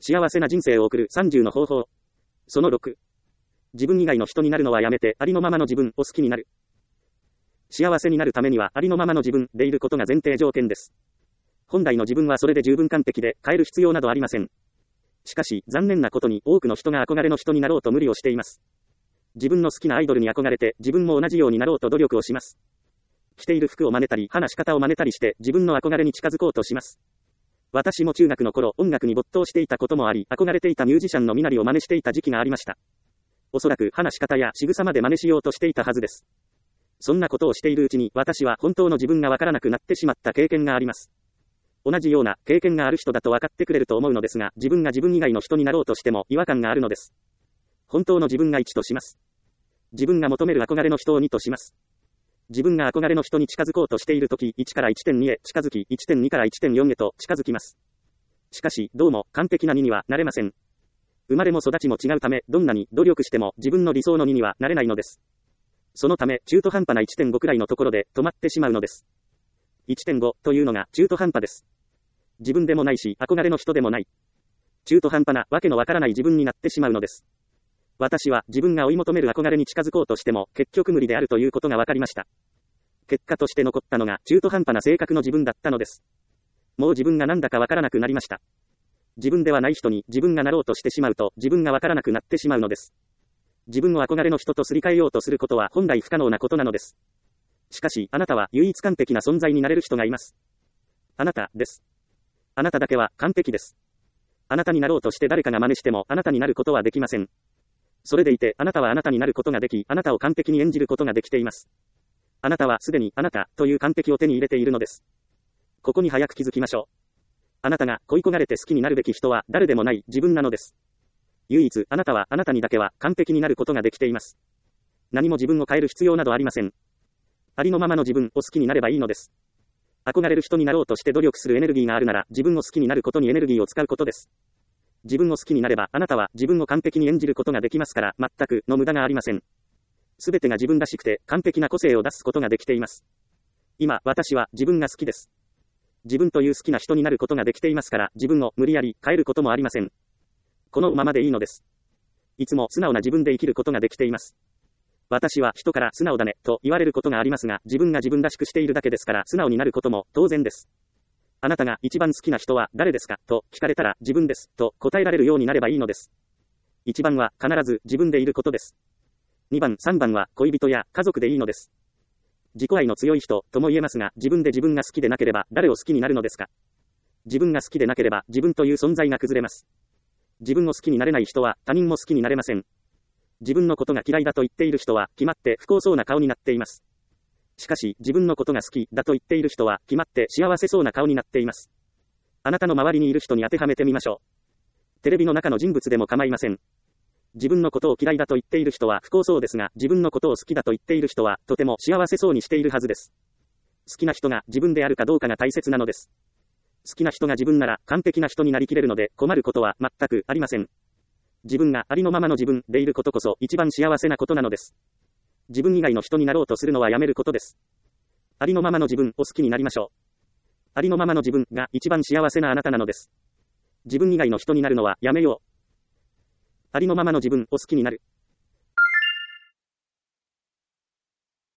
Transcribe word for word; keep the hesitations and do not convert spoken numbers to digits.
幸せな人生を送るさんじゅうの方法。そのろく。自分以外の人になるのはやめて、ありのままの自分を好きになる。幸せになるためには、ありのままの自分でいることが前提条件です。本来の自分はそれで十分完璧で、変える必要などありません。しかし、残念なことに多くの人が憧れの人になろうと無理をしています。自分の好きなアイドルに憧れて、自分も同じようになろうと努力をします。着ている服を真似たり、話し方を真似たりして、自分の憧れに近づこうとします。私も中学の頃、音楽に没頭していたこともあり、憧れていたミュージシャンの身なりを真似していた時期がありました。おそらく話し方や仕草まで真似しようとしていたはずです。そんなことをしているうちに、私は本当の自分がわからなくなってしまった経験があります。同じような経験がある人だと分かってくれると思うのですが、自分が自分以外の人になろうとしても違和感があるのです。本当の自分がいちとします。自分が求める憧れの人をにとします。自分が憧れの人に近づこうとしているとき、いちから いってんに へ近づき、いってんに から いってんよん へと近づきます。しかし、どうも完璧なににはなれません。生まれも育ちも違うため、どんなに努力しても自分の理想のににはなれないのです。そのため、中途半端な いってんご くらいのところで止まってしまうのです。いってんご というのが中途半端です。自分でもないし、憧れの人でもない。中途半端なわけのわからない自分になってしまうのです。私は自分が追い求める憧れに近づこうとしても結局無理であるということが分かりました。結果として残ったのが中途半端な性格の自分だったのです。もう自分が何だか分からなくなりました。自分ではない人に自分がなろうとしてしまうと自分が分からなくなってしまうのです。自分を憧れの人とすり替えようとすることは本来不可能なことなのです。しかし、あなたは唯一完璧な存在になれる人がいます。あなたです。あなただけは完璧です。あなたになろうとして誰かが真似してもあなたになることはできません。それでいて、あなたはあなたになることができ、あなたを完璧に演じることができています。あなたはすでにあなたという完璧を手に入れているのです。ここに早く気づきましょう。あなたが恋焦がれて好きになるべき人は誰でもない自分なのです。唯一あなたはあなたにだけは完璧になることができています。何も自分を変える必要などありません。ありのままの自分を好きになればいいのです。憧れる人になろうとして努力するエネルギーがあるなら、自分を好きになることにエネルギーを使うことです。自分を好きになれば、あなたは自分を完璧に演じることができますから、全くの無駄がありません。すべてが自分らしくて、完璧な個性を出すことができています。今、私は自分が好きです。自分という好きな人になることができていますから、自分を無理やり変えることもありません。このままでいいのです。いつも素直な自分で生きることができています。私は人から素直だね、と言われることがありますが、自分が自分らしくしているだけですから、素直になることも当然です。あなたが一番好きな人は誰ですかと聞かれたら自分です、と答えられるようになればいいのです。一番は必ず自分でいることです。二番、三番は恋人や家族でいいのです。自己愛の強い人とも言えますが、自分で自分が好きでなければ誰を好きになるのですか。自分が好きでなければ自分という存在が崩れます。自分を好きになれない人は他人も好きになれません。自分のことが嫌いだと言っている人は決まって不幸そうな顔になっています。しかし、自分のことが好きだと言っている人は決まって幸せそうな顔になっています。あなたの周りにいる人に当てはめてみましょう。テレビの中の人物でも構いません。自分のことを嫌いだと言っている人は不幸そうですが、自分のことを好きだと言っている人はとても幸せそうにしているはずです。好きな人が自分であるかどうかが大切なのです。好きな人が自分なら完璧な人になりきれるので困ることは全くありません。自分がありのままの自分でいることこそ一番幸せなことなのです。自分以外の人になろうとするのはやめることです。ありのままの自分を好きになりましょう。ありのままの自分が一番幸せなあなたなのです。自分以外の人になるのはやめよう。ありのままの自分を好きになる。